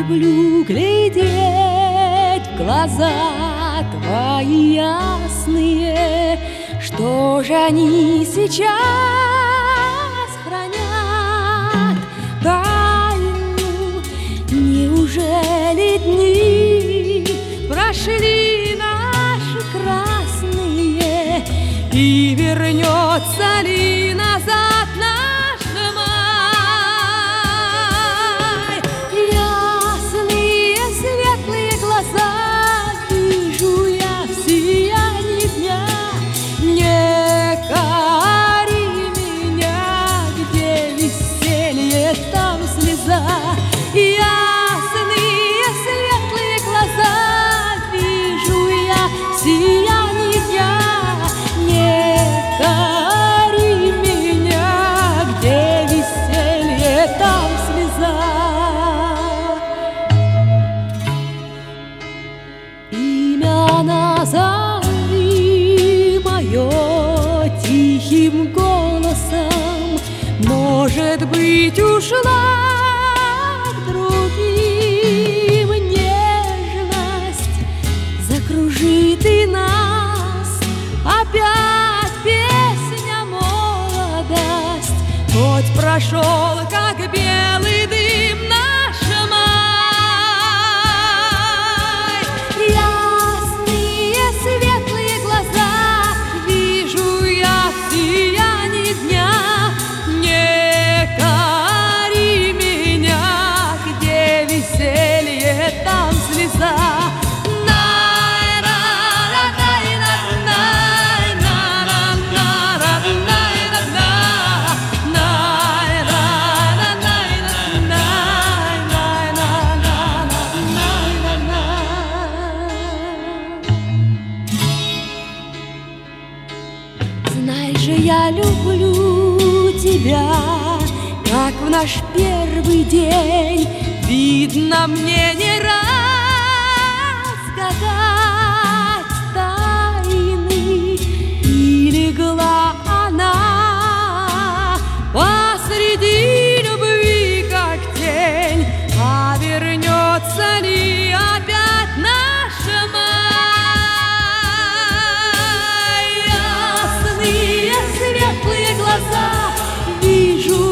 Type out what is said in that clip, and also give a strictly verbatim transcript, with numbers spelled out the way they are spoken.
люблю глядеть в глаза твои ясные. Что же они сейчас хранят тайну? Неужели дни прошли наши красные, и вернется ли назад наш май? Ясные светлые глаза вижу я в сиянии дня. Не кори меня, где веселье, там слеза. Ясные светлые глаза вижу я в сиянии дня. Не кори меня, где веселье, там слеза. Имя назови мое тихим голосом, может быть, ушла к другим. Нежность закружит и нас, опять песня молодость. Хоть прошел, как белый дым, наш май. Ясные светлые глаза вижу я в сиянии дня. Не кори меня, где веселье, там слеза. Знай же, я люблю тебя, как в наш первый день. Видно, мне не разгадать тайны, и легла она посреди любви, как тень. А вернется ли опять наша май? Ясные светлые глаза вижу